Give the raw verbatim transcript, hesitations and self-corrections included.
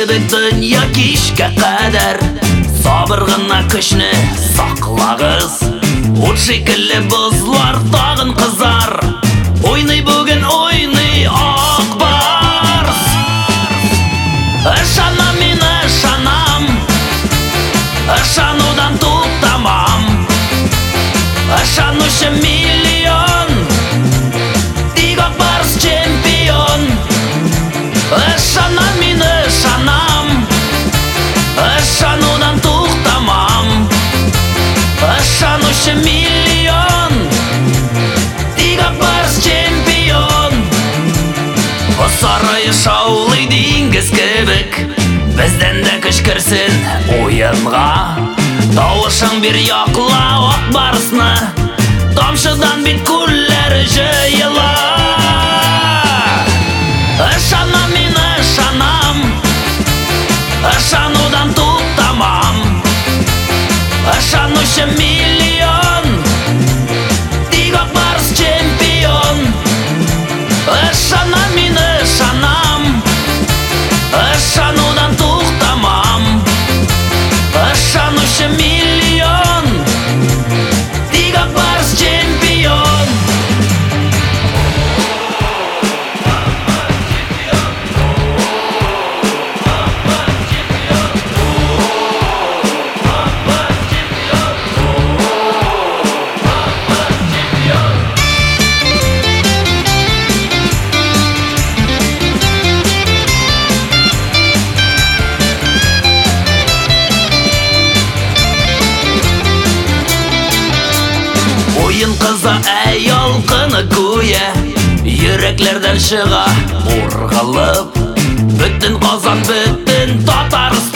кебек дөнья кичкә кадәр сабыр гына көчне саклагыз. Ут шикелле бозлар тагын кызар, ойный бүген ойный ак барс. Ышанам мин, ышанам, ышанудан туктамам. Ышанучы миллион, тик ак барс чемпион. Ышанам мин, ышанам, ышанудан туктамам. Ышанучы миллион, тик ак барс чемпион. Сарайы шаулый диңгез кебек, бездән дә кычкырсын уенга. Тавышың бир якла ак барсны, тамчыдан бит күлләр җыела. Ышанам мин, ышанам, ышанудан туктамам. Ышанучы миллион, тик ак барс чемпион. Ышанам мин, ышанам, ышанудан туктамам. Ышанучы миллион, тик ак барс чемпион. Уен кыза әй ялкыны күя, йөрәкләрдән чыга ургылып. Бөтен Казан, бөтен Татарстан